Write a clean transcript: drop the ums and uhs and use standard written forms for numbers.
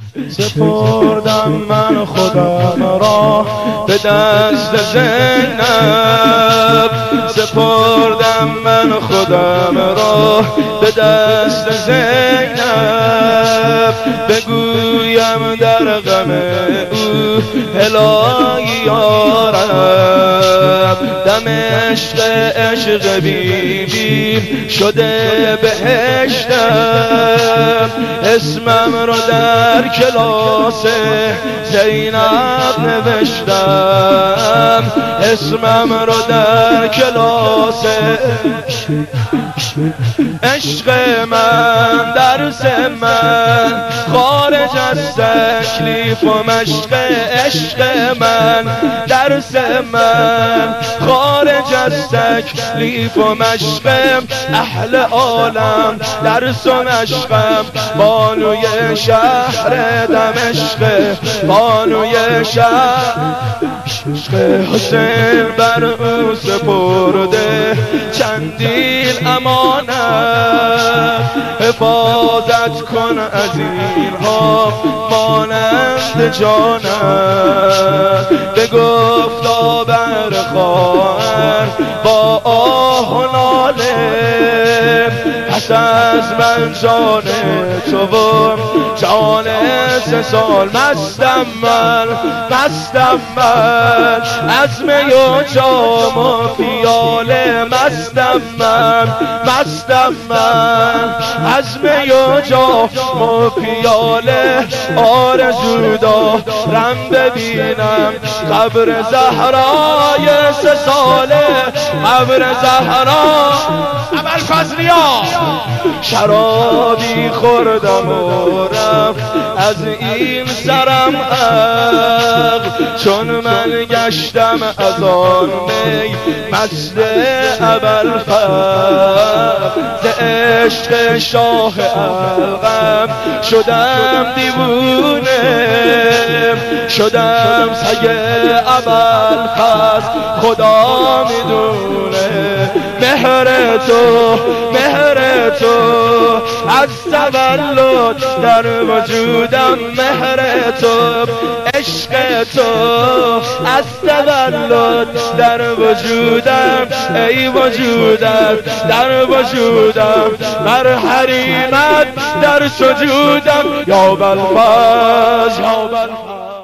سپردم من خودم را به دست زینب، سپردم من خودم را به دست زینب. بگویم در غم او الهی یارب، دمشق عشق بیبی شده بهشتم. اسمم رو در کلاس زینب نوشتم، اسمم رو در کلاس عشق من، درس من خارج از تکلیف و مشق. عشق من، درس من خارج از تکلیف و مشق. اهل عالم درس و مشقم، بانوی شهر دمشق، بانوی شهر حسین بر او سپرده چندین امانت. حفاظت کن از اینها مانند جانم. بگفتا بر خواهر با آه و ناله، پس از من جان تو و جان 3 سال مستم من، مستم من از می و جام و پیاله. مستم من، مستم من از می و جام و پیاله. آرزو دارم ببینم قبر زهرای 3 ساله، قبر زهرا. ابوالفضلیا شرابی خوردم و رفت از این سرم عقل، چون من گشتم از آن می مست ابوالفضل. ز عشق شاه علقم شدم دیوونه، شدم سگ ابوالفضل خدا میدونه. مهر تو، مهر تو از تولد در وجودم، مهر تو عشق تو از تولد در وجودم. ای وجودت در وجودم، بر حریمت در سجودم. یا ابوالفضل، یا ابوالفضل.